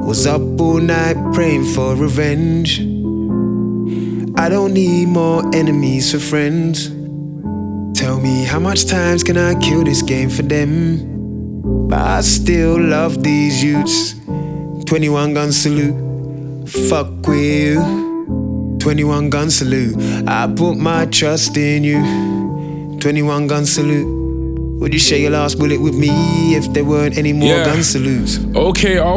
Was up all night praying for revenge. I don't need more enemies for friends. Tell me how much times can I kill this game for them? But I still love these youths. 21 gun salute, fuck with you. 21 gun salute, I put my trust in you. 21 gun salute, would you share your last bullet with me if there weren't any more gun salutes? Okay,